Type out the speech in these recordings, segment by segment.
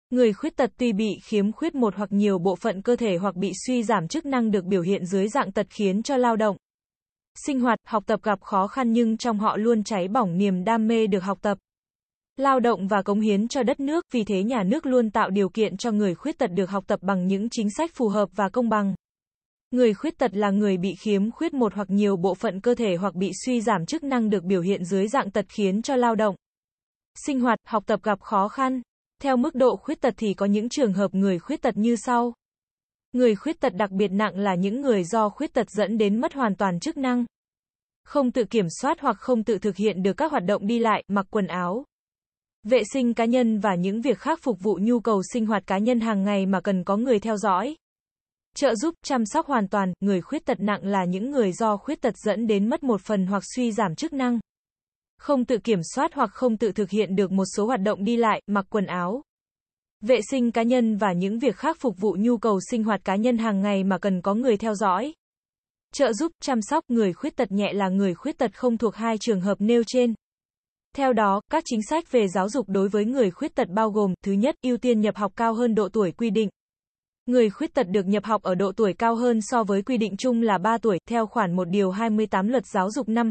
Người khuyết tật tuy bị khiếm khuyết một hoặc nhiều bộ phận cơ thể hoặc bị suy giảm chức năng được biểu hiện dưới dạng tật khiến cho lao động, sinh hoạt, học tập gặp khó khăn nhưng trong họ luôn cháy bỏng niềm đam mê được học tập, lao động và cống hiến cho đất nước, vì thế nhà nước luôn tạo điều kiện cho người khuyết tật được học tập bằng những chính sách phù hợp và công bằng. Người khuyết tật là người bị khiếm khuyết một hoặc nhiều bộ phận cơ thể hoặc bị suy giảm chức năng được biểu hiện dưới dạng tật khiến cho lao động, sinh hoạt, học tập gặp khó khăn. Theo mức độ khuyết tật thì có những trường hợp người khuyết tật như sau. Người khuyết tật đặc biệt nặng là những người do khuyết tật dẫn đến mất hoàn toàn chức năng, không tự kiểm soát hoặc không tự thực hiện được các hoạt động đi lại, mặc quần áo, vệ sinh cá nhân và những việc khác phục vụ nhu cầu sinh hoạt cá nhân hàng ngày mà cần có người theo dõi, trợ giúp, chăm sóc hoàn toàn. Người khuyết tật nặng là những người do khuyết tật dẫn đến mất một phần hoặc suy giảm chức năng, không tự kiểm soát hoặc không tự thực hiện được một số hoạt động đi lại, mặc quần áo, vệ sinh cá nhân và những việc khác phục vụ nhu cầu sinh hoạt cá nhân hàng ngày mà cần có người theo dõi, trợ giúp, chăm sóc. Người khuyết tật nhẹ là người khuyết tật không thuộc hai trường hợp nêu trên. Theo đó, các chính sách về giáo dục đối với người khuyết tật bao gồm: thứ nhất, ưu tiên nhập học cao hơn độ tuổi quy định. Người khuyết tật được nhập học ở độ tuổi cao hơn so với quy định chung là 3 tuổi, theo khoản 1 điều 28 Luật Giáo dục năm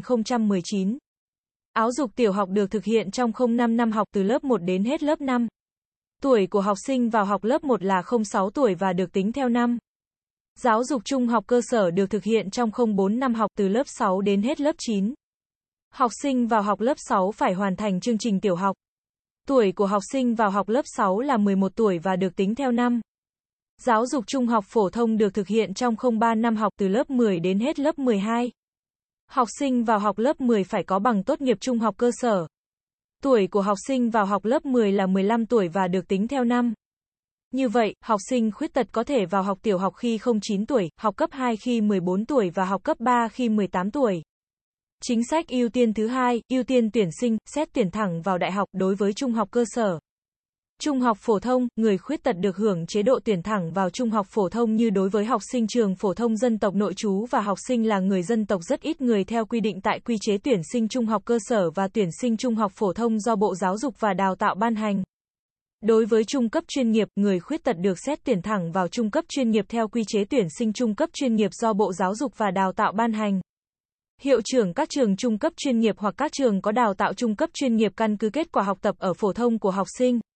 2019. Giáo dục tiểu học được thực hiện trong 05 năm học từ lớp 1 đến hết lớp 5. Tuổi của học sinh vào học lớp 1 là 06 tuổi và được tính theo năm. Giáo dục trung học cơ sở được thực hiện trong 04 năm học từ lớp 6 đến hết lớp 9. Học sinh vào học lớp 6 phải hoàn thành chương trình tiểu học. Tuổi của học sinh vào học lớp 6 là 11 tuổi và được tính theo năm. Giáo dục trung học phổ thông được thực hiện trong 03 năm học từ lớp 10 đến hết lớp 12. Học sinh vào học lớp 10 phải có bằng tốt nghiệp trung học cơ sở. Tuổi của học sinh vào học lớp 10 là 15 tuổi và được tính theo năm. Như vậy, học sinh khuyết tật có thể vào học tiểu học khi không 9 tuổi, học cấp 2 khi 14 tuổi và học cấp 3 khi 18 tuổi. Chính sách ưu tiên thứ hai, ưu tiên tuyển sinh, xét tuyển thẳng vào đại học đối với trung học cơ sở. Trung học phổ thông, người khuyết tật được hưởng chế độ tuyển thẳng vào trung học phổ thông như đối với học sinh trường phổ thông dân tộc nội trú và học sinh là người dân tộc rất ít người theo quy định tại quy chế tuyển sinh trung học cơ sở và tuyển sinh trung học phổ thông do Bộ Giáo dục và Đào tạo ban hành. Đối với trung cấp chuyên nghiệp, người khuyết tật được xét tuyển thẳng vào trung cấp chuyên nghiệp theo quy chế tuyển sinh trung cấp chuyên nghiệp do Bộ Giáo dục và Đào tạo ban hành. Hiệu trưởng các trường trung cấp chuyên nghiệp hoặc các trường có đào tạo trung cấp chuyên nghiệp căn cứ kết quả học tập ở phổ thông của học sinh.